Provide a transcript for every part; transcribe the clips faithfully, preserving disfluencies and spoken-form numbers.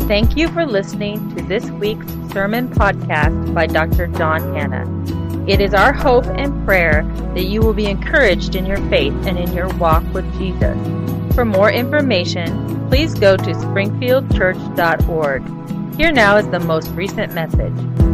Thank you for listening to this week's sermon podcast by Doctor John Hanna. It is our hope and prayer that you will be encouraged in your faith and in your walk with Jesus. For more information, please go to springfield church dot org. Here now is the most recent message.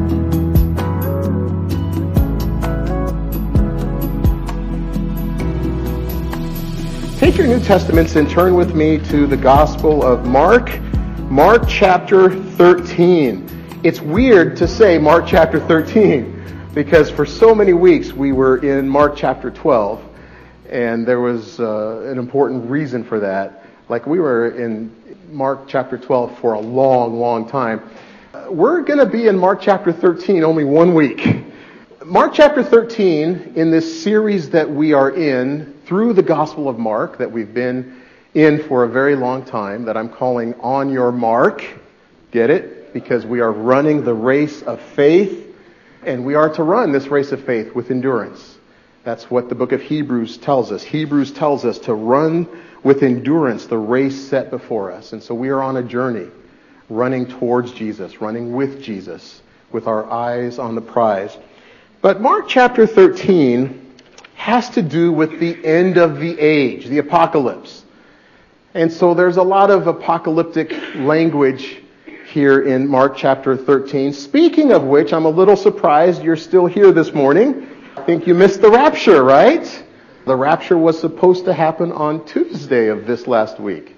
Take your New Testaments and turn with me to the Gospel of Mark, Mark chapter thirteen. It's weird to say Mark chapter thirteen because for so many weeks we were in Mark chapter twelve, and there was uh, an important reason for that. Like we were in Mark chapter twelve for a long, long time. Uh, we're going to be in Mark chapter thirteen only one week. Mark chapter thirteen, in this series that we are in through the Gospel of Mark, that we've been in for a very long time, that I'm calling On Your Mark. Get it? Because we are running the race of faith, and we are to run this race of faith with endurance. That's what the book of Hebrews tells us. Hebrews tells us to run with endurance the race set before us. And so we are on a journey, running towards Jesus, running with Jesus, with our eyes on the prize. But Mark chapter thirteen has to do with the end of the age, the apocalypse. And so there's a lot of apocalyptic language here in Mark chapter thirteen. Speaking of which, I'm a little surprised you're still here this morning. I think you missed the rapture, right? The rapture was supposed to happen on Tuesday of this last week.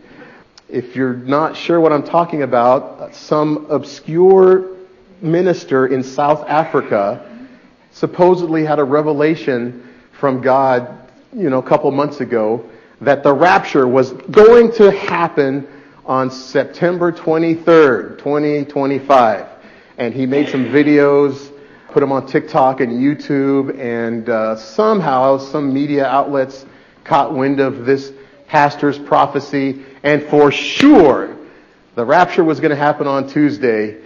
If you're not sure what I'm talking about, some obscure minister in South Africa supposedly had a revelation from God, you know, a couple months ago, that the rapture was going to happen on September twenty-third, twenty twenty-five. And he made some videos, put them on TikTok and YouTube, and uh, somehow some media outlets caught wind of this pastor's prophecy, and for sure the rapture was going to happen on Tuesday.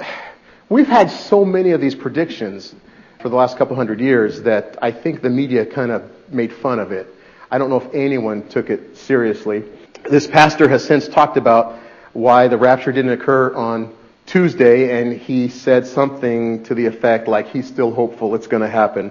We've had so many of these predictions for the last couple hundred years that I think the media kind of made fun of it. I don't know if anyone took it seriously. This pastor has since talked about why the rapture didn't occur on Tuesday, and he said something to the effect like he's still hopeful it's going to happen.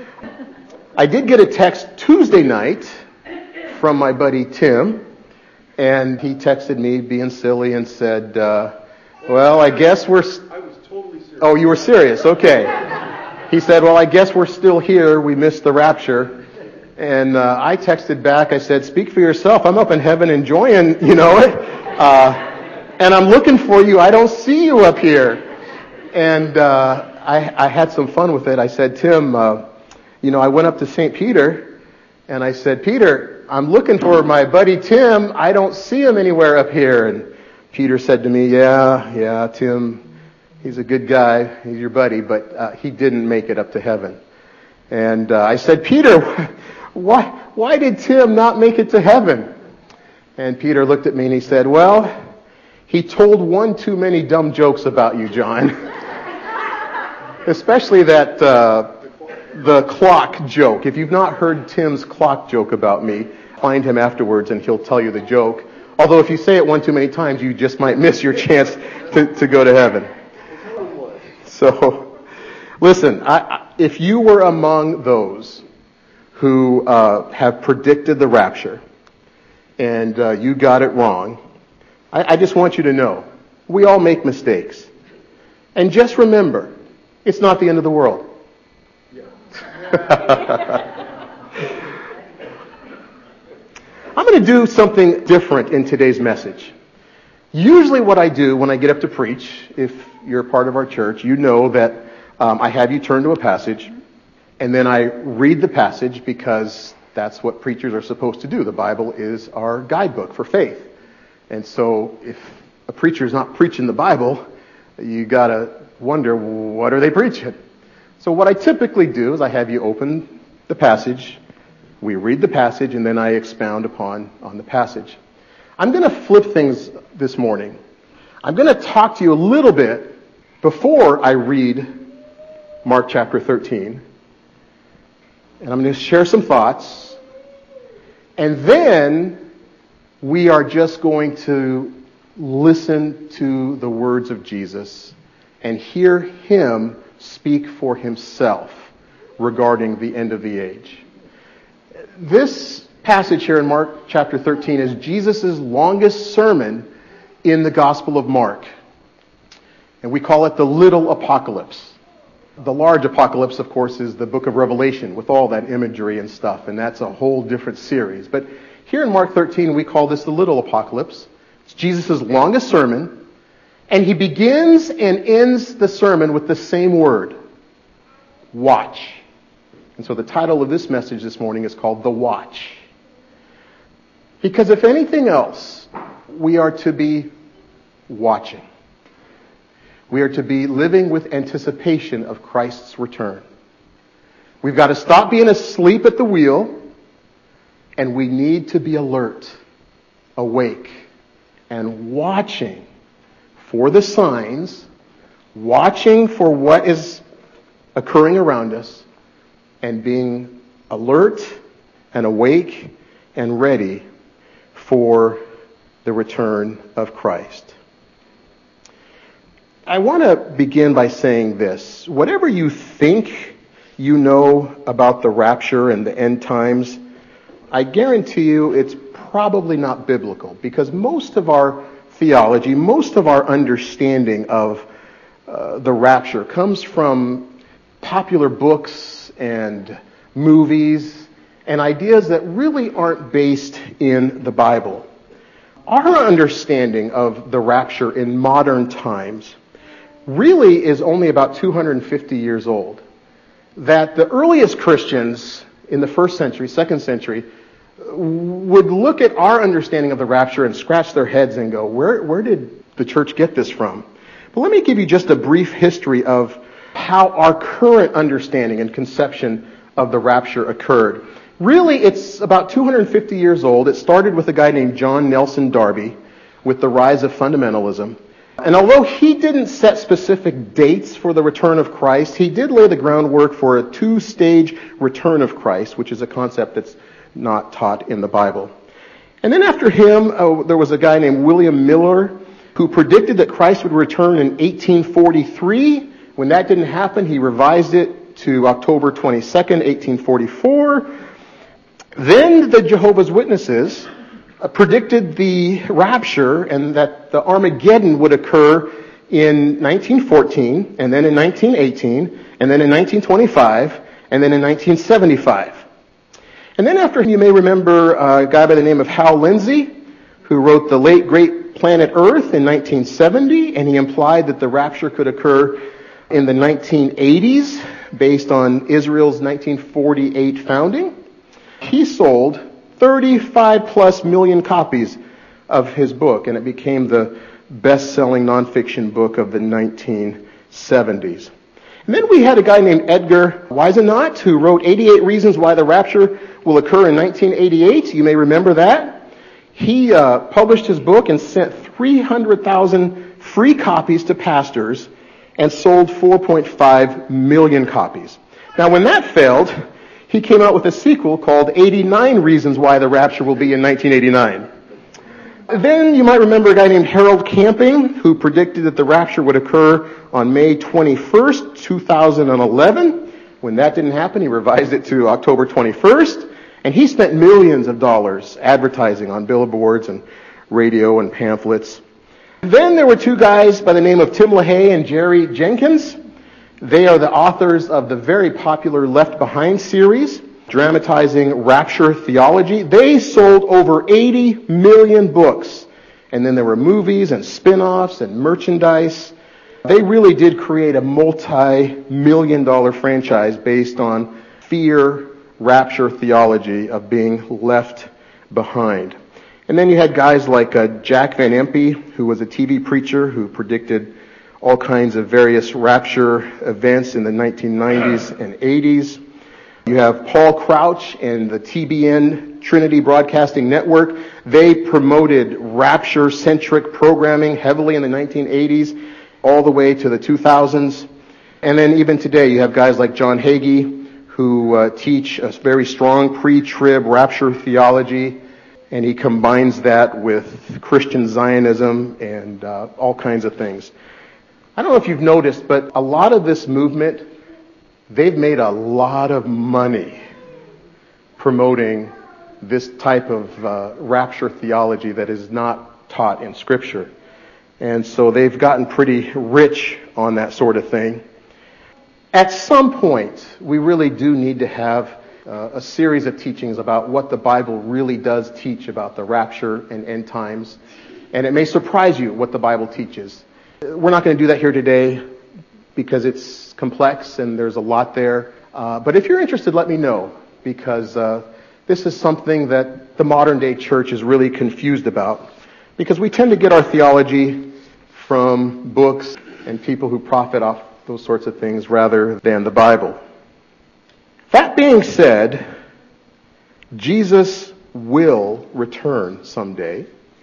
I did get a text Tuesday night from my buddy Tim, and he texted me being silly and said, uh, well, I guess we're... St- I was totally serious. Oh, you were serious? Okay. He said, well, I guess we're still here. We missed the rapture. And uh, I texted back. I said, speak for yourself. I'm up in heaven enjoying, you know it. Uh, and I'm looking for you. I don't see you up here. And uh, I, I had some fun with it. I said, Tim, uh, you know, I went up to Saint Peter. And I said, Peter, I'm looking for my buddy Tim. I don't see him anywhere up here. And Peter said to me, yeah, yeah, Tim, he's a good guy. He's your buddy, but uh, he didn't make it up to heaven. And uh, I said, Peter, why why did Tim not make it to heaven? And Peter looked at me and he said, well, he told one too many dumb jokes about you, John. Especially that uh, the clock joke. If you've not heard Tim's clock joke about me, find him afterwards and he'll tell you the joke. Although if you say it one too many times, you just might miss your chance to, to go to heaven. So, listen, I, I, if you were among those who uh, have predicted the rapture and uh, you got it wrong, I, I just want you to know, we all make mistakes. And just remember, it's not the end of the world. Yeah. I'm going to do something different in today's message. Usually what I do when I get up to preach, if you're a part of our church, you know that um, I have you turn to a passage, and then I read the passage because that's what preachers are supposed to do. The Bible is our guidebook for faith. And so if a preacher is not preaching the Bible, you got to wonder, what are they preaching? So what I typically do is I have you open the passage, we read the passage, and then I expound upon on the passage. I'm going to flip things this morning. I'm going to talk to you a little bit before I read Mark chapter thirteen. And I'm going to share some thoughts. And then we are just going to listen to the words of Jesus and hear him speak for himself regarding the end of the age. This passage here in Mark chapter thirteen is Jesus' longest sermon in the Gospel of Mark. And we call it the little apocalypse. The large apocalypse, of course, is the book of Revelation with all that imagery and stuff, and that's a whole different series. But here in Mark thirteen, we call this the little apocalypse. It's Jesus' longest sermon, and he begins and ends the sermon with the same word, watch. And so the title of this message this morning is called The Watch. Because if anything else, we are to be watching. We are to be living with anticipation of Christ's return. We've got to stop being asleep at the wheel, and we need to be alert, awake, and watching for the signs, watching for what is occurring around us, and being alert and awake and ready for the return of Christ. I want to begin by saying this. Whatever you think you know about the rapture and the end times, I guarantee you it's probably not biblical, because most of our theology, most of our understanding of uh, the rapture comes from popular books and movies and ideas that really aren't based in the Bible. Our understanding of the rapture in modern times really is only about two hundred fifty years old. That the earliest Christians in the first century, second century, would look at our understanding of the rapture and scratch their heads and go, where, where did the church get this from? But let me give you just a brief history of how our current understanding and conception of the rapture occurred. Really, it's about two hundred fifty years old. It started with a guy named John Nelson Darby with the rise of fundamentalism. And although he didn't set specific dates for the return of Christ, he did lay the groundwork for a two-stage return of Christ, which is a concept that's not taught in the Bible. And then after him, uh, there was a guy named William Miller who predicted that Christ would return in eighteen forty-three. When that didn't happen, he revised it to October twenty-second, eighteen forty-four. Then the Jehovah's Witnesses uh, predicted the rapture and that the Armageddon would occur in nineteen fourteen, and then in nineteen eighteen, and then in nineteen twenty-five, and then in nineteen seventy-five. And then after, you may remember a guy by the name of Hal Lindsey, who wrote The Late Great Planet Earth in nineteen seventy, and he implied that the rapture could occur in the nineteen eighties, based on Israel's nineteen forty-eight founding. He sold thirty-five plus million copies of his book, and it became the best-selling nonfiction book of the nineteen seventies. And then we had a guy named Edgar Whisenant who wrote eighty-eight Reasons Why the Rapture Will Occur in nineteen eighty-eight. You may remember that. He uh, published his book and sent three hundred thousand free copies to pastors and sold four point five million copies. Now, when that failed, he came out with a sequel called eighty-nine Reasons Why the Rapture Will Be in nineteen eighty-nine. Then you might remember a guy named Harold Camping who predicted that the rapture would occur on May twenty-first, two thousand eleven. When that didn't happen, he revised it to October twenty-first, and he spent millions of dollars advertising on billboards and radio and pamphlets. Then there were two guys by the name of Tim LaHaye and Jerry Jenkins. They are the authors of the very popular Left Behind series, dramatizing rapture theology. They sold over eighty million books. And then there were movies and spin-offs and merchandise. They really did create a multi-million dollar franchise based on fear, rapture theology of being left behind. And then you had guys like uh, Jack Van Impe, who was a T V preacher who predicted all kinds of various rapture events in the nineteen nineties and eighties. You have Paul Crouch and the T B N Trinity Broadcasting Network. They promoted rapture-centric programming heavily in the nineteen eighties, all the way to the two thousands. And then even today, you have guys like John Hagee, who uh, teach a very strong pre-trib rapture theology. And he combines that with Christian Zionism and uh, all kinds of things. I don't know if you've noticed, but a lot of this movement, they've made a lot of money promoting this type of uh, rapture theology that is not taught in Scripture. And so they've gotten pretty rich on that sort of thing. At some point, we really do need to have uh, a series of teachings about what the Bible really does teach about the rapture and end times. And it may surprise you what the Bible teaches. We're not going to do that here today because it's complex and there's a lot there. Uh, but if you're interested, let me know, because uh, this is something that the modern day church is really confused about, because we tend to get our theology from books and people who profit off those sorts of things rather than the Bible. That being said, Jesus will return someday,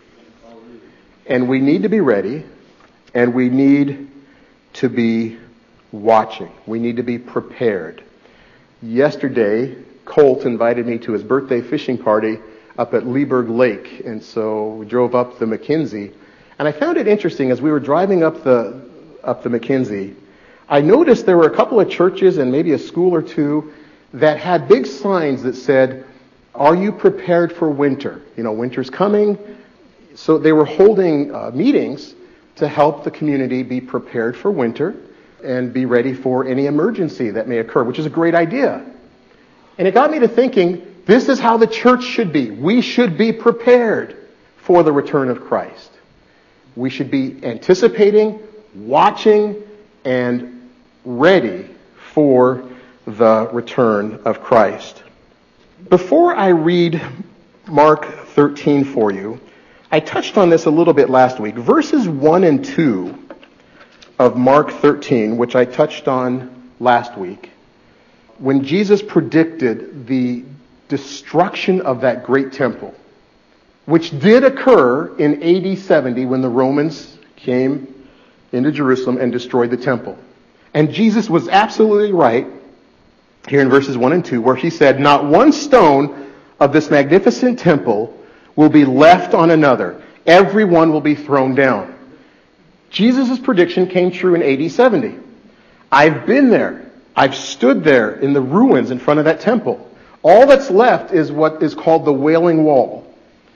and we need to be ready, and we need to be watching. We need to be prepared. Yesterday, Colt invited me to his birthday fishing party up at Leeburg Lake, and so we drove up the McKenzie. And I found it interesting, as we were driving up the up the McKenzie, I noticed there were a couple of churches and maybe a school or two that had big signs that said, "Are you prepared for winter? You know, winter's coming." So they were holding uh, meetings to help the community be prepared for winter and be ready for any emergency that may occur, which is a great idea. And it got me to thinking, this is how the church should be. We should be prepared for the return of Christ. We should be anticipating, watching, and ready for the return of Christ. Before I read Mark thirteen for you, I touched on this a little bit last week. Verses one and two of Mark thirteen, which I touched on last week, when Jesus predicted the destruction of that great temple, which did occur in A D seventy when the Romans came into Jerusalem and destroyed the temple. And Jesus was absolutely right here in verses one and two, where he said, "Not one stone of this magnificent temple will be left on another. Every one will be thrown down." Jesus' prediction came true in A D seventy. I've been there. I've stood there in the ruins in front of that temple. All that's left is what is called the Wailing Wall.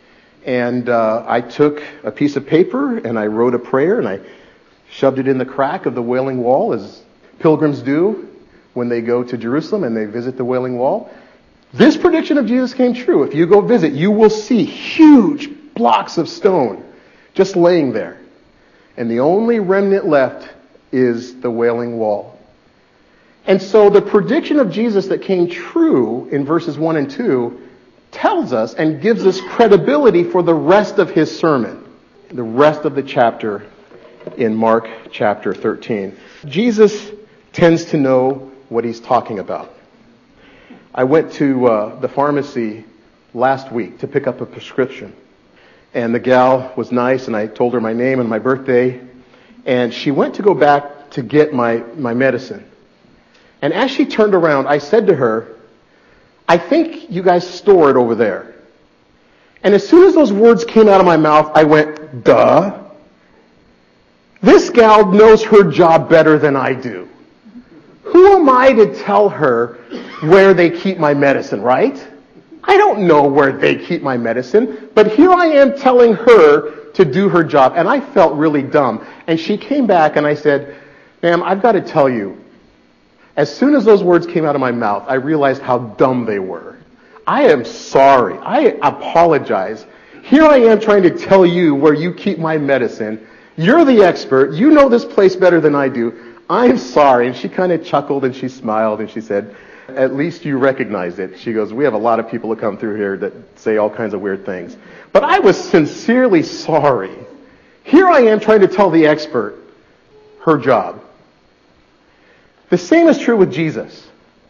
And uh, I took a piece of paper and I wrote a prayer and I shoved it in the crack of the Wailing Wall, as pilgrims do when they go to Jerusalem and they visit the Wailing Wall. This prediction of Jesus came true. If you go visit, you will see huge blocks of stone just laying there. And the only remnant left is the Wailing Wall. And so the prediction of Jesus that came true in verses one and two tells us and gives us credibility for the rest of his sermon, the rest of the chapter in Mark chapter thirteen. Jesus tends to know what he's talking about. I went to uh, the pharmacy last week to pick up a prescription. And the gal was nice, and I told her my name and my birthday. And she went to go back to get my, my medicine. And as she turned around, I said to her, "I think you guys store it over there." And as soon as those words came out of my mouth, I went, duh. This gal knows her job better than I do. Who am I to tell her where they keep my medicine, right? I don't know where they keep my medicine, but here I am telling her to do her job, and I felt really dumb. And she came back and I said, "Ma'am, I've got to tell you, as soon as those words came out of my mouth, I realized how dumb they were. I am sorry. I apologize. Here I am trying to tell you where you keep my medicine. You're the expert. You know this place better than I do. I'm sorry." And she kind of chuckled and she smiled and she said, "At least you recognize it." She goes, "We have a lot of people that come through here that say all kinds of weird things." But I was sincerely sorry. Here I am trying to tell the expert her job. The same is true with Jesus.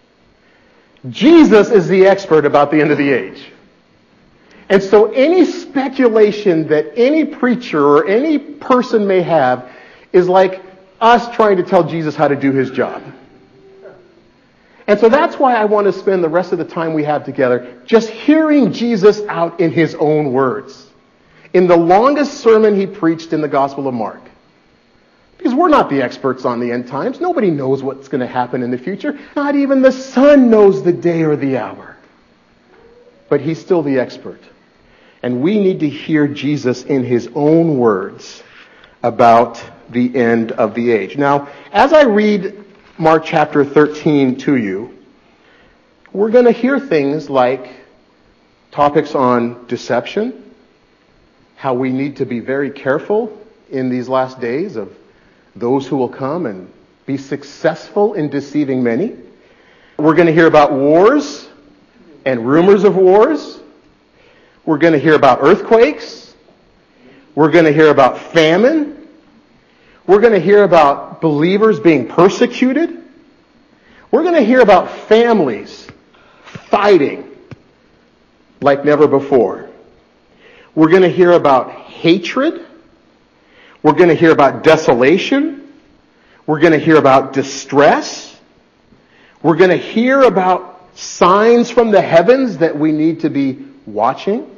Jesus is the expert about the end of the age. And so any speculation that any preacher or any person may have is like us trying to tell Jesus how to do his job. And so that's why I want to spend the rest of the time we have together just hearing Jesus out in his own words. In the longest sermon he preached in the Gospel of Mark. Because we're not the experts on the end times. Nobody knows what's going to happen in the future. Not even the Son knows the day or the hour. But he's still the expert. And we need to hear Jesus in his own words about the end of the age. Now, as I read Mark chapter thirteen to you, we're going to hear things like topics on deception, how we need to be very careful in these last days of those who will come and be successful in deceiving many. We're going to hear about wars and rumors of wars. We're going to hear about earthquakes. We're going to hear about famine. We're going to hear about believers being persecuted. We're going to hear about families fighting like never before. We're going to hear about hatred. We're going to hear about desolation. We're going to hear about distress. We're going to hear about signs from the heavens that we need to be watching.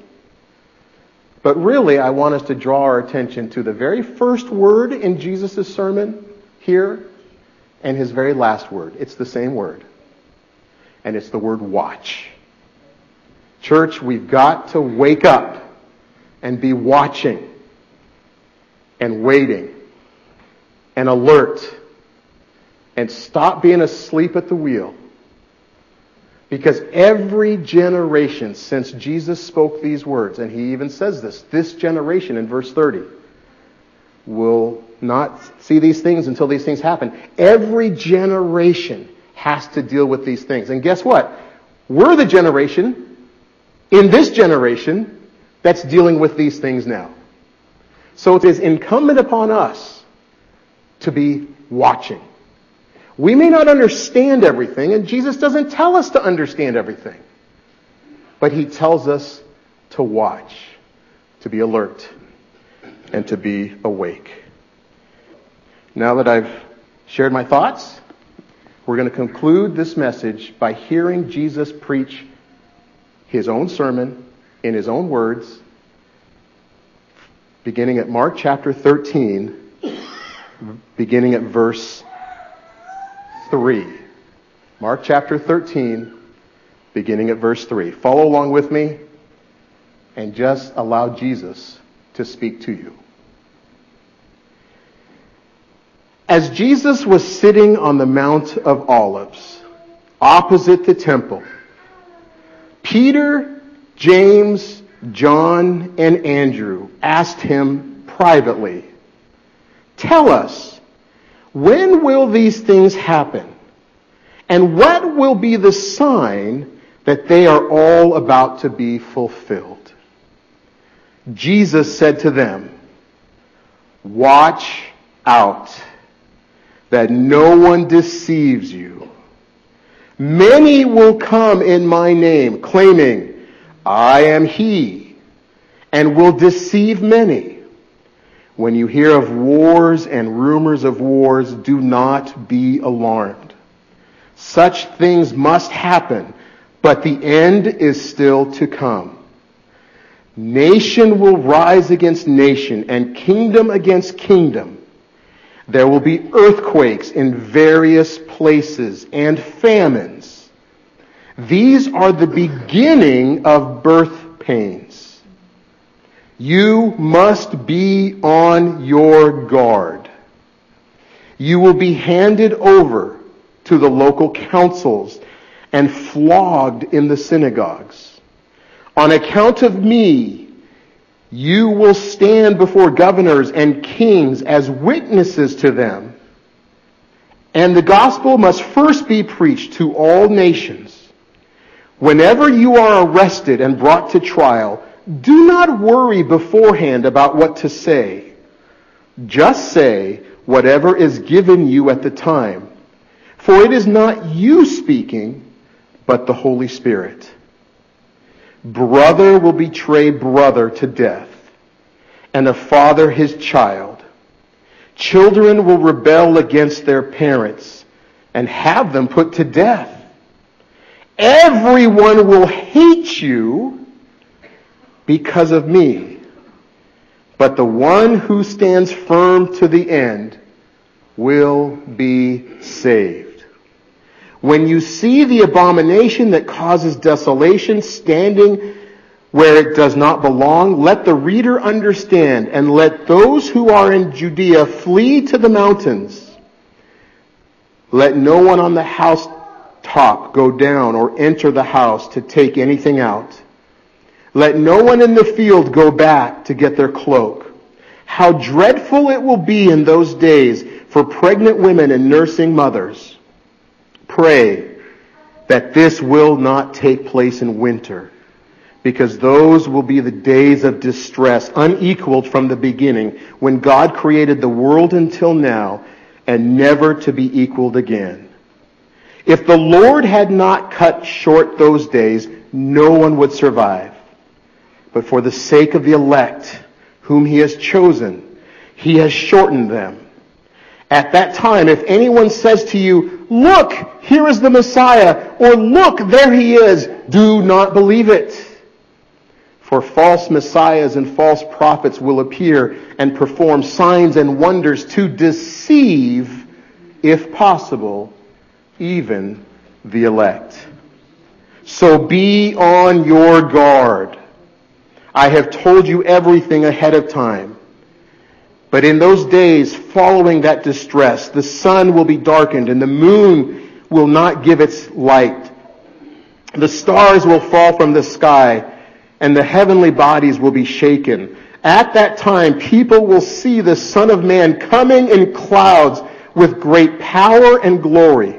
But really, I want us to draw our attention to the very first word in Jesus' sermon here and his very last word. It's the same word. And it's the word watch. Church, we've got to wake up and be watching and waiting and alert and stop being asleep at the wheel. Because every generation since Jesus spoke these words, and he even says this, this generation in verse thirty will not see these things until these things happen. Every generation has to deal with these things. And guess what? We're the generation in this generation that's dealing with these things now. So it is incumbent upon us to be watching. We may not understand everything, and Jesus doesn't tell us to understand everything. But he tells us to watch, to be alert, and to be awake. Now that I've shared my thoughts, we're going to conclude this message by hearing Jesus preach his own sermon in his own words, beginning at Mark chapter thirteen, beginning at verse three. Mark chapter thirteen, beginning at verse three. Follow along with me and just allow Jesus to speak to you. As Jesus was sitting on the Mount of Olives, opposite the temple, Peter, James, John, and Andrew asked him privately, "Tell us, when will these things happen? And what will be the sign that they are all about to be fulfilled?" Jesus said to them, "Watch out that no one deceives you. Many will come in my name, claiming, 'I am he,' and will deceive many. When you hear of wars and rumors of wars, do not be alarmed. Such things must happen, but the end is still to come. Nation will rise against nation, and kingdom against kingdom. There will be earthquakes in various places and famines. These are the beginning of birth pains. You must be on your guard. You will be handed over to the local councils and flogged in the synagogues. On account of me, you will stand before governors and kings as witnesses to them. And the gospel must first be preached to all nations. Whenever you are arrested and brought to trial, do not worry beforehand about what to say. Just say whatever is given you at the time. For it is not you speaking, but the Holy Spirit. Brother will betray brother to death, and a father his child. Children will rebel against their parents and have them put to death. Everyone will hate you because of me. But the one who stands firm to the end will be saved. When you see the abomination that causes desolation standing where it does not belong, let the reader understand, and let those who are in Judea flee to the mountains. Let no one on the housetop go down or enter the house to take anything out. Let no one in the field go back to get their cloak. How dreadful it will be in those days for pregnant women and nursing mothers. Pray that this will not take place in winter, because those will be the days of distress, unequaled from the beginning, when God created the world until now, and never to be equaled again. If the Lord had not cut short those days, no one would survive. But for the sake of the elect, whom he has chosen, he has shortened them. At that time, if anyone says to you, "Look, here is the Messiah," or "Look, there he is," do not believe it. For false messiahs and false prophets will appear and perform signs and wonders to deceive, if possible, even the elect. So be on your guard. I have told you everything ahead of time. But in those days following that distress, the sun will be darkened and the moon will not give its light. The stars will fall from the sky and the heavenly bodies will be shaken. At that time, people will see the Son of Man coming in clouds with great power and glory.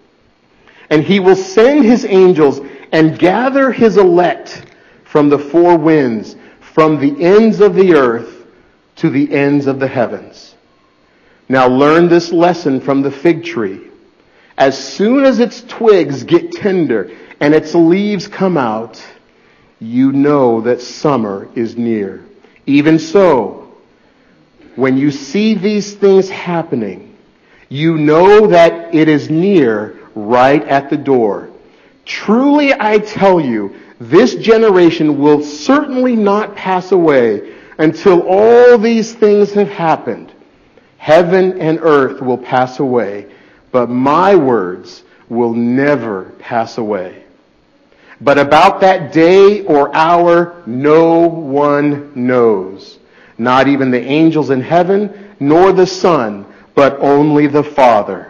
And he will send his angels and gather his elect from the four winds, from the ends of the earth to the ends of the heavens. Now learn this lesson from the fig tree. As soon as its twigs get tender and its leaves come out, you know that summer is near. Even so, when you see these things happening, you know that it is near, right at the door. Truly I tell you, this generation will certainly not pass away until all these things have happened. Heaven and earth will pass away, but my words will never pass away. But about that day or hour, no one knows. Not even the angels in heaven, nor the Son, but only the Father.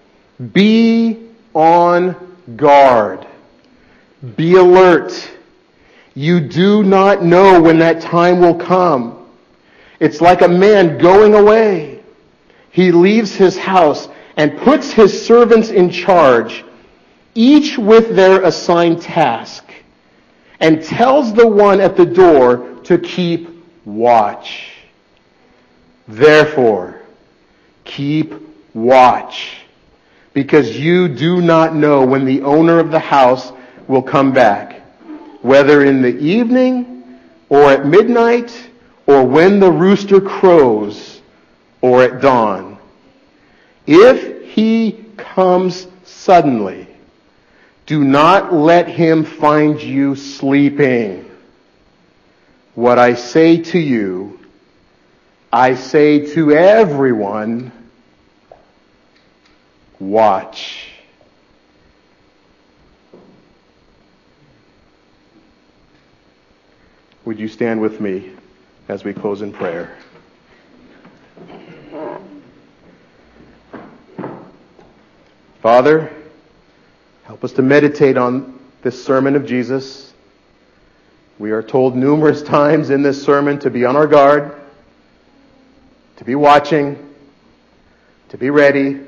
Be on guard. Be alert. You do not know when that time will come. It's like a man going away. He leaves his house and puts his servants in charge, each with their assigned task, and tells the one at the door to keep watch. Therefore, keep watch, because you do not know when the owner of the house will come back, whether in the evening or at midnight or when the rooster crows or at dawn. If he comes suddenly, do not let him find you sleeping. What I say to you, I say to everyone, watch. Would you stand with me as we close in prayer? Father, help us to meditate on this sermon of Jesus. We are told numerous times in this sermon to be on our guard, to be watching, to be ready.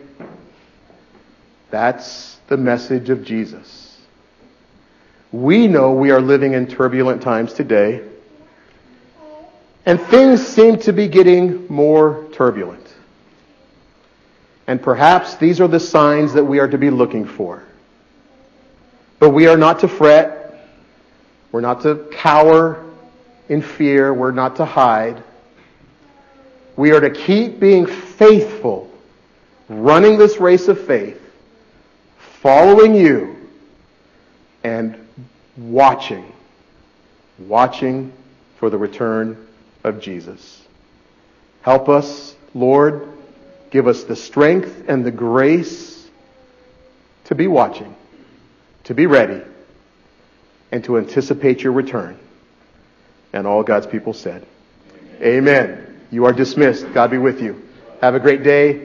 That's the message of Jesus. We know we are living in turbulent times today, and things seem to be getting more turbulent. And perhaps these are the signs that we are to be looking for. But we are not to fret. We're not to cower in fear. We're not to hide. We are to keep being faithful, running this race of faith, following you, and watching, watching for the return of Jesus. Help us, Lord, give us the strength and the grace to be watching, to be ready, and to anticipate your return. And all God's people said, Amen. You are dismissed. God be with you. Have a great day.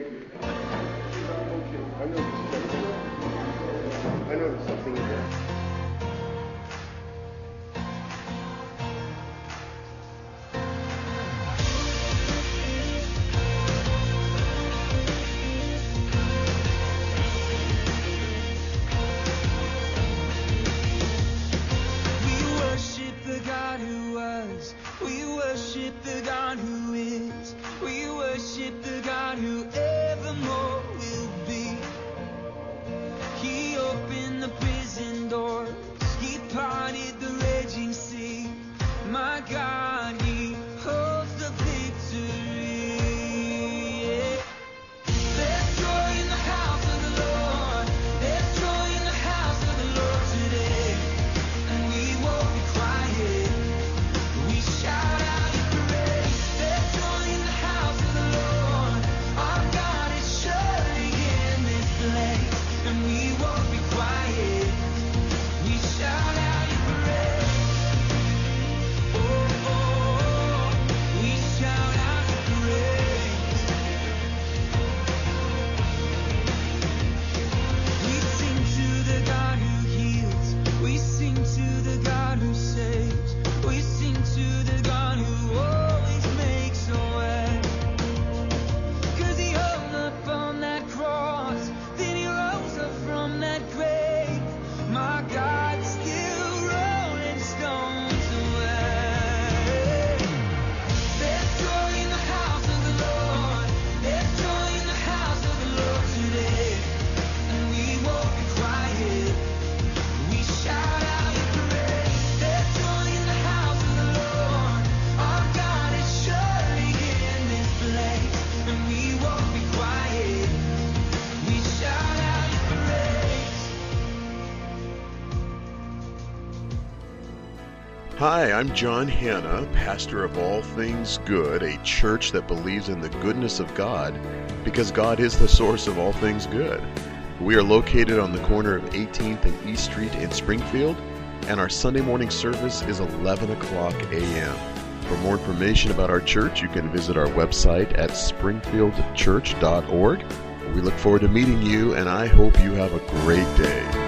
Hi, I'm John Hanna, pastor of All Things Good, a church that believes in the goodness of God because God is the source of all things good. We are located on the corner of eighteenth and East Street in Springfield, and our Sunday morning service is eleven o'clock a m For more information about our church, you can visit our website at springfield church dot org. We look forward to meeting you, and I hope you have a great day.